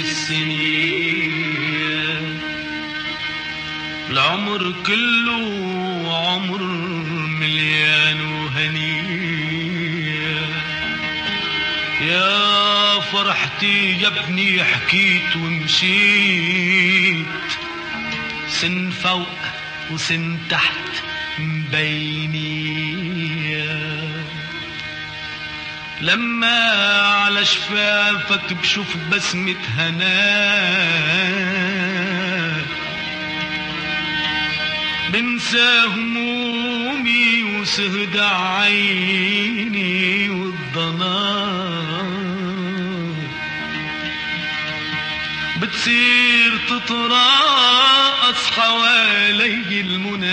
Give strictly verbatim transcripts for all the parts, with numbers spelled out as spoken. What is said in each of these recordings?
السنين، العمر كله عمر مليان وهنية. يا فرحتي يا ابني حكيت ومشيت، سن فوق وسن تحت مبيني. لما على شفافك بشوف بسمة هناك، بنسى همومي وسهد عيني والضناك. بتصير تتراقص حوالي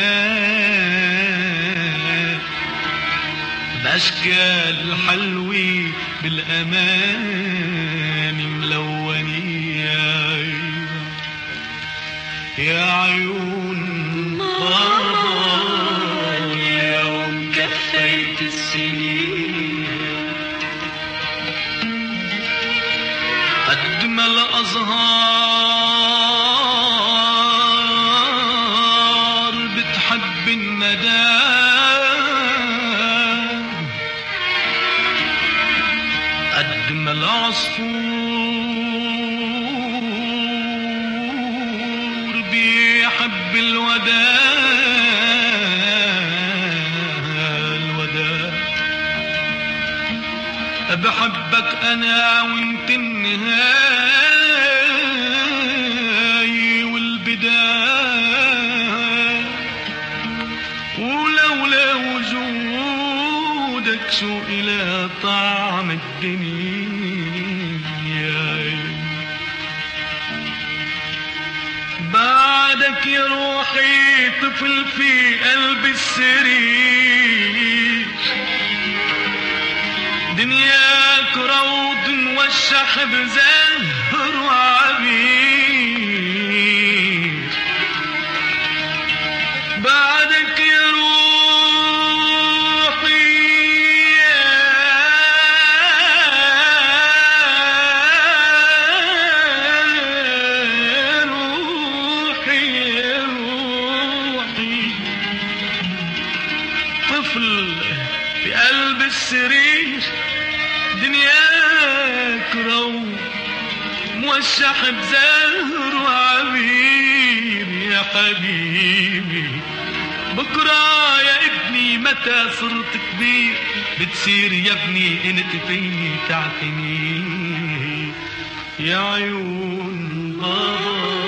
المنى، بأشكال حلوة بالأمان ملونية. يا عيون بابا اليوم كفيت السنين، قد ما الأزهار بتحب الندى، قد ما العصفور بيحب الوداع الوداع. بحبك أنا وانت النهاية والبداية، ولولا وجودك شو إلى طعم الدنيا. بعدك يا روحي طفل في قلب السرير، دنياك روض موشح بزهر وعبير. بعدك يا روحي روحي روحي طفل في قلب السرير، دنياك روض موشح بزهر وعبير. يا حبيبي بكرة يا ابني متى صرت كبير، بتصير يا ابني انت فيني تعتني. يا عيون بابا